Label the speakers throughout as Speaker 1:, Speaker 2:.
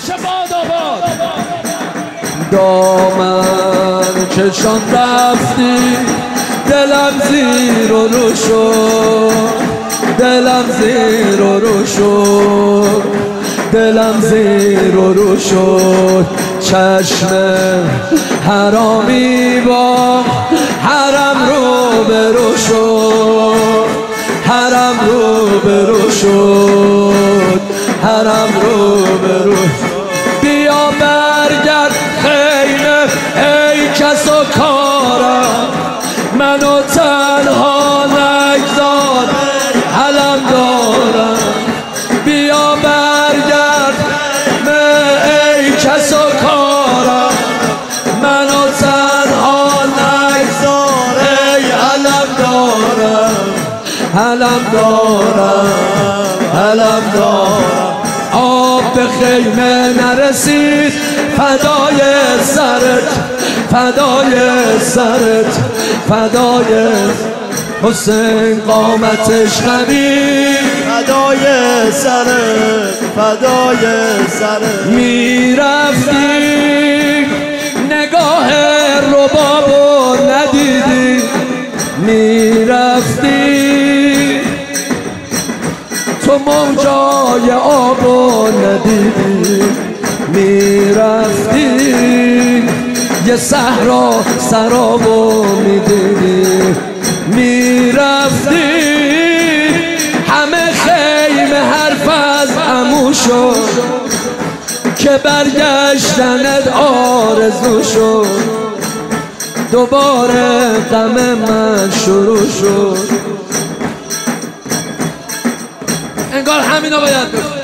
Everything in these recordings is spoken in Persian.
Speaker 1: شباد آباد.
Speaker 2: دامن کشان رفتی دلم زیر و رو شد، دلم زیر و رو شد، دلم زیر و رو شد. چشم حرامی با حرم رو برو شد، حرم رو برو شد، حرم رو برو. بیا برگرد خیمه ای کس و کارم، منو تنها نگذار علم دارم. بیا برگرد ای کس و کارم، منو تنها نگذار ای علم دارم، علم دارم، علم دارم. آب به خیمه نرسید فدای سرت، فدای سرت، فدای حسین قامتش قوی،
Speaker 3: فدای سرت، فدای سرت.
Speaker 2: میرفتی نگاه ربابو ندیدی، میرفتی تو موجای آبو ندیدی، میرفتی یه صحرا سرابو میدیدی، میرفتی همه خیمه حرف از عمو شد که برگشتنت آرزو شد. دوباره غم من شروع شد. انگار همینا باید بگم.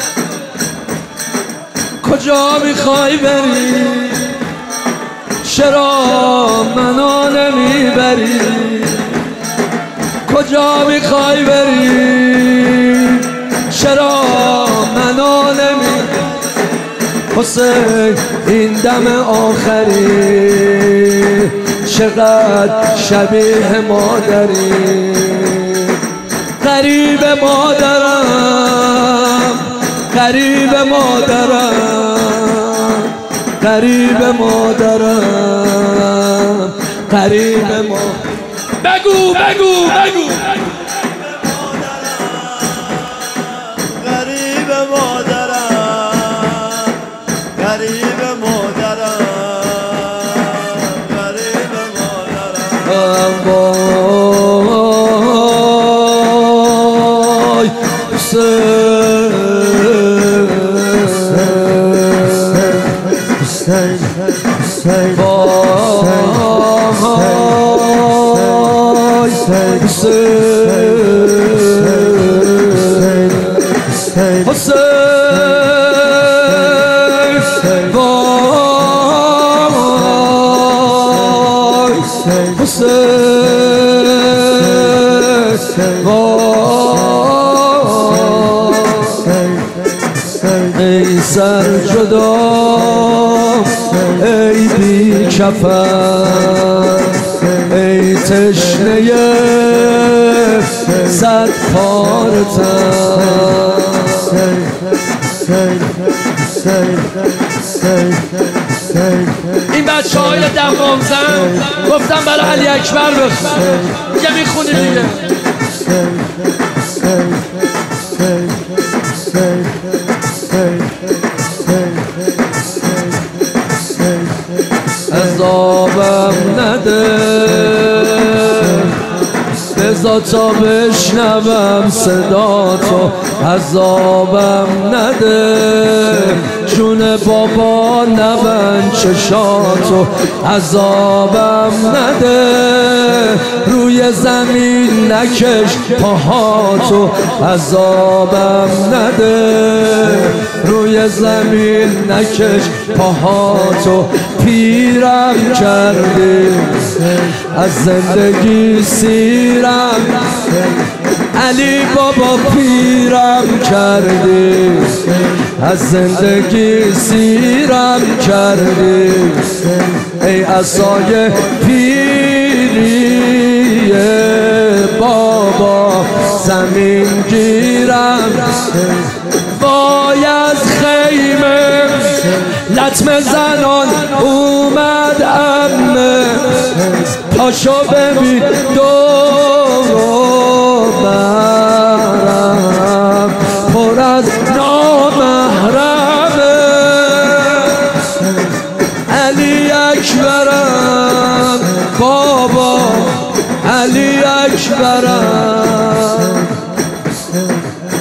Speaker 2: کجا میخوای بری؟ چرا منو نمیبری؟ کجا میخوای بری؟ چرا منو نمیبری؟ حسین این دم آخری چقدر شبیه مادری. غریب مادرم، غریب مادرم، غریب مادرم، غریب مادرم.
Speaker 1: بگو بگو بگو.
Speaker 3: غریب مادرم، غریب مادرم، غریب مادرم.
Speaker 2: وای حسین،
Speaker 3: حسین، حسین،
Speaker 2: ای سر جدا، ای بی کفن، ای تشنه صد پاره تن.
Speaker 1: این بچه های دمام زن گفتم برای علی اکبر بخون. یه میخونی دیگه.
Speaker 2: عذابم نده بذار تا بشنوم صدا تو، عذابم نده جون بابا نبند چشاتو، عذابم نده روی زمین نکش پاهاتو، عذابم نده روی زمین نکش پاهاتو. پیرم کردی از زندگی سیرم، علی بابا پیرم کردی از زندگی سیرم کردی. ای عصای پیری بابا زمین گیرم، وای از خیمه ختم زنان اومد عمه پاشو ببین دور برم پر از نامحرمه علی اکبرم بابا علی اکبرم